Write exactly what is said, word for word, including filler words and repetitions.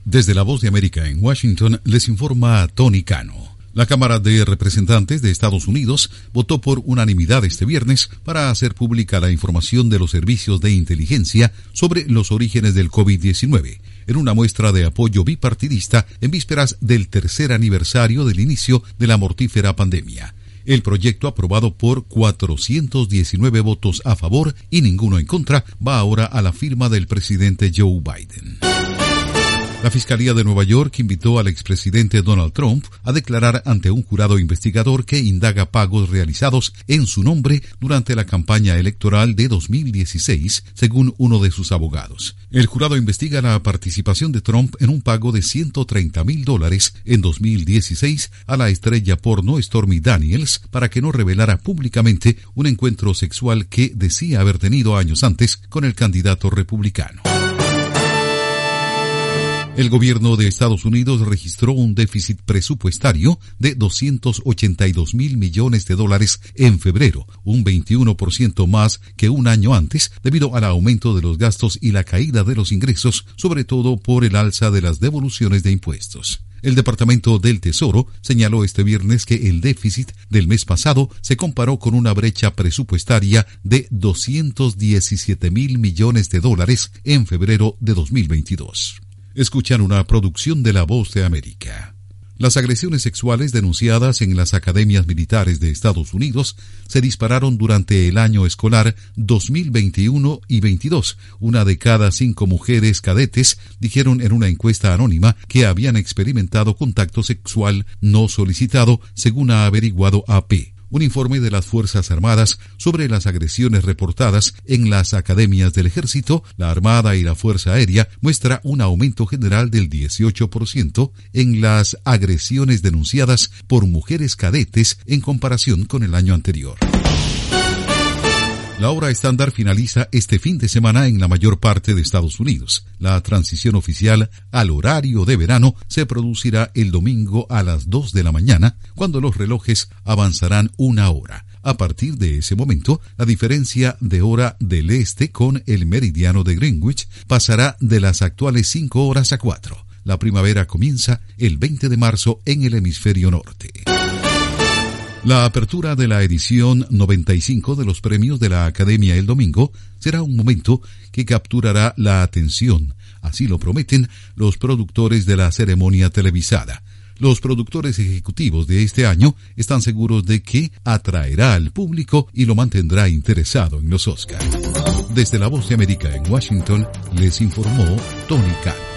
Desde la Voz de América en Washington les informa Tony Cano. La Cámara de Representantes de Estados Unidos votó por unanimidad este viernes para hacer pública la información de los servicios de inteligencia sobre los orígenes del COVID diecinueve, en una muestra de apoyo bipartidista en vísperas del tercer aniversario del inicio de la mortífera pandemia. El proyecto, aprobado por cuatrocientos diecinueve votos a favor y ninguno en contra, va ahora a la firma del presidente Joe Biden. La Fiscalía de Nueva York invitó al expresidente Donald Trump a declarar ante un jurado investigador que indaga pagos realizados en su nombre durante la campaña electoral de dos mil dieciséis, según uno de sus abogados. El jurado investiga la participación de Trump en un pago de ciento treinta mil dólares en dos mil dieciséis a la estrella porno Stormy Daniels para que no revelara públicamente un encuentro sexual que decía haber tenido años antes con el candidato republicano. El gobierno de Estados Unidos registró un déficit presupuestario de doscientos ochenta y dos mil millones de dólares en febrero, un veintiuno por ciento más que un año antes, debido al aumento de los gastos y la caída de los ingresos, sobre todo por el alza de las devoluciones de impuestos. El Departamento del Tesoro señaló este viernes que el déficit del mes pasado se comparó con una brecha presupuestaria de doscientos diecisiete mil millones de dólares en febrero de dos mil veintidós. Escuchan una producción de La Voz de América. Las agresiones sexuales denunciadas en las academias militares de Estados Unidos se dispararon durante el año escolar dos mil veintiuno y veintidós. Una de cada cinco mujeres cadetes dijeron en una encuesta anónima que habían experimentado contacto sexual no solicitado, según ha averiguado A P. Un informe de las Fuerzas Armadas sobre las agresiones reportadas en las academias del Ejército, la Armada y la Fuerza Aérea muestra un aumento general del dieciocho por ciento en las agresiones denunciadas por mujeres cadetes en comparación con el año anterior. La hora estándar finaliza este fin de semana en la mayor parte de Estados Unidos. La transición oficial al horario de verano se producirá el domingo a las dos de la mañana, cuando los relojes avanzarán una hora. A partir de ese momento, la diferencia de hora del este con el meridiano de Greenwich pasará de las actuales cinco horas a cuatro. La primavera comienza el veinte de marzo en el hemisferio norte. La apertura de la edición noventa y cinco de los premios de la Academia el domingo será un momento que capturará la atención. Así lo prometen los productores de la ceremonia televisada. Los productores ejecutivos de este año están seguros de que atraerá al público y lo mantendrá interesado en los Oscars. Desde La Voz de América en Washington, les informó Tony Cano.